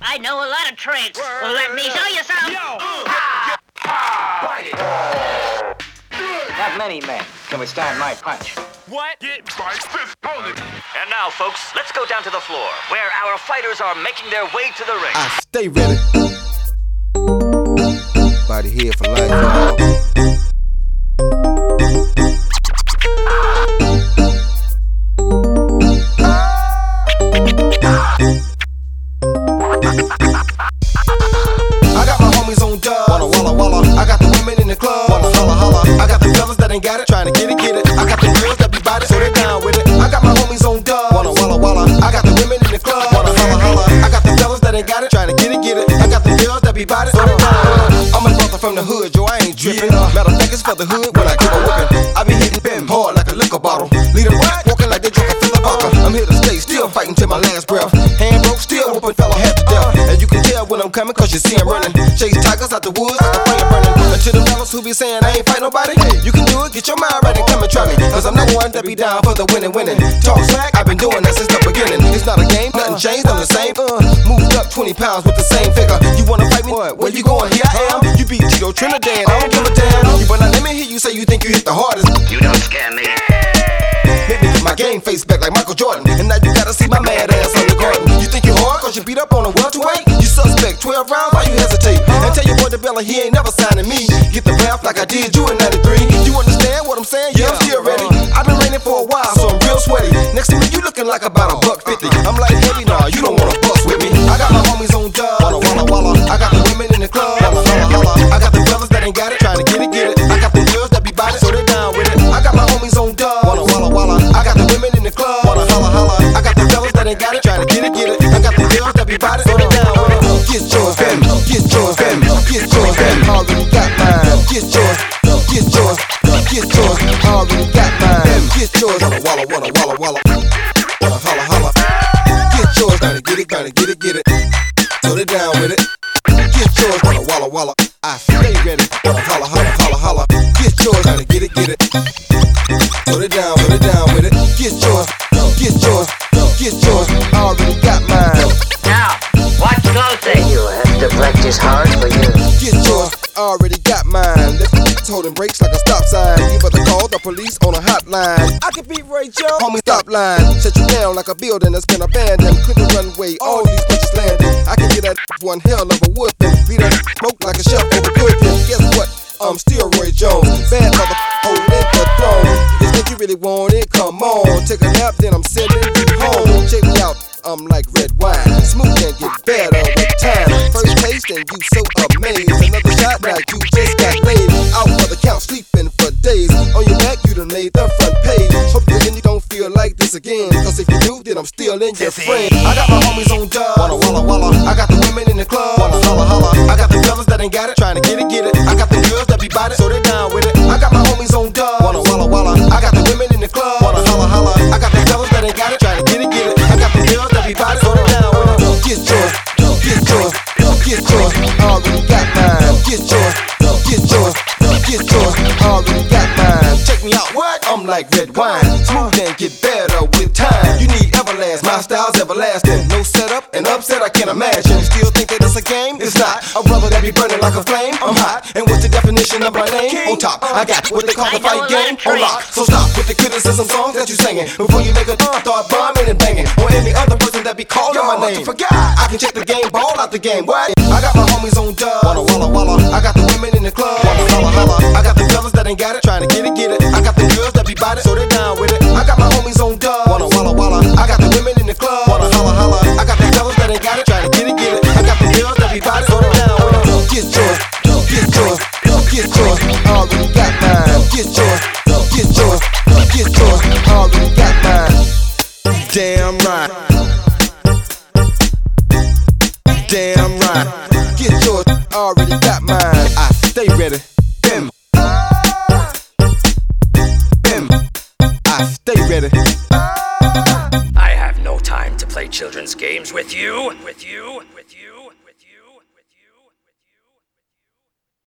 I know a lot of tricks. Well, let me show you some. Not many men can withstand my punch. What? Get bites this bullet. And now, folks, let's go down to the floor, where our fighters are making their way to the ring. I stay ready. Body here for life, y'all. I got my homies on dub. Walla walla. I got the women in the club. Walla holla holla. I got the fellas that ain't got it, trying to get it. I got the girls that be body, so they down with it. I got my homies on dub. Walla. I got the women in the club. Walla holla. I got the fellas that ain't got it, trying to get it. I got the girls that be body, so they down with it. I'm a brother from the hood, yo, I ain't trippin'. Matter of fact, it's for the hood when I give a whippin'. I be hitting them hard like a liquor bottle. Lead 'em right, walking like they drunk a filler vodka. I'm here to stay, still fighting till my last breath. Hand broke, still whooping fella half to death. And you can tell when I'm coming, cause you see I'm running. Chase tigers out the woods like a fire burning. And to the fellas who be saying I ain't fight nobody, you can do it, get your mind right and come and try me. Cause I'm the one that be down for the winning. Talk smack, I've been doing that since the beginning. It's not a game, nothing changed, I'm the same. Moved up 20 pounds with the same figure. You wanna fight me? Where you going? Here I am. You beat Tito Trinidad, I don't give a damn. But now let me hear you say you think you hit the hardest. You don't scare me. Make me get my game face back like Michael Jordan. And now you gotta see my mad ass on the garden. You think you hard cause you beat up on a welterweight? You suspect 12 rounds, why you hesitate? And tell your boy DeBella he ain't never signing me. Get the rap like I did you in 93. You understand what I'm saying? Yeah, I'm still ready. I've been raining for a while, so I'm real sweaty. Next to me, you looking like about $1.50. I'm like heavy, nah, you don't wanna bust with me. I got my homies on dub. Walla. I got the women in the club. Holla. I got the fellas that ain't got it, trying to get it. I got the girls that be body, so they down with it. I got my homies on dub. Walla. I got the women in the club. Holla. I got the fellas that ain't got it, trying to get it. I got the girls that be body, so they down with it. Get yours, fam. Get yours, fam. Get yours, fam. Already got mine. Get yours. Get yours. Get yours. Already got mine. Get yours. Walla. Holla. Get yours. Gotta get it. So they down with it. Get yours. Walla. I stay ready. Holla. Get yours. Gotta get it. So they down with it. Get yours. Already got mine. Now, watch closely. You'll have to practice hard for you. Get yours. Already got mine. Holding brakes like a stop sign. You better call the police on a hotline. I can beat Ray Joe. Homie, stop line. Shut you down like a building that's been abandoned. Clear the runway, all these bitches landing. I can get that one hell of a whooping. Beat that smoke like a chef over cooking. Guess what? I'm still Roy Jones. Bad mother holding the throne. You just think you really want it? Come on. Take a nap, then I'm sending you home. Check me out. I'm like red wine. Smooth and get better with time. First taste and you so amazed. Another shot like you just got laid. Out for the count, sleeping for days. On your back, you done made the front page. Hope you don't feel like this again. Cause if you do, then I'm still in your friend. I got my homies on dub. Walla. I got the women in the club. Holla. I got the fellas that ain't got it, trying to get it. I got the girls that be body, so they down with it. I got my homies on dub. Walla. I got the women in the club. Holla. I got the fellas that ain't got it, trying to get it. I got the girls that be body, so they down with it. Get yours. Already got mine. Get yours. Already got mine. Check me out, what? I'm like red wine. Smooth and get better with time. You need Everlast, my style's everlasting. No setup and upset, I can't imagine. You still think that it's a game? It's not. A brother that be burning like a flame. I'm hot. And what's the definition of my name? On top, I got what they call the fight game on lock. So stop with the criticism songs that you singing before you make a start bombing and banging or any other person that be calling my name. I can check the game, ball out the game. What? I got my homies on dub. Walla. I got the women in the club. Holla. I got the fellas that ain't got it, trying to get it. I got the girls that be body, so they down with it. I got my homies on dub. Walla. I got the women in the club. Holla. I got the fellas that ain't got it, trying to get it. I got the girls that be body, so they down with it. Get yours. Already got mine. Get yours. Already got mine. Damn right. Get yours. Already got mine. I stay ready. Bim. I stay ready. I have no time to play children's games with you.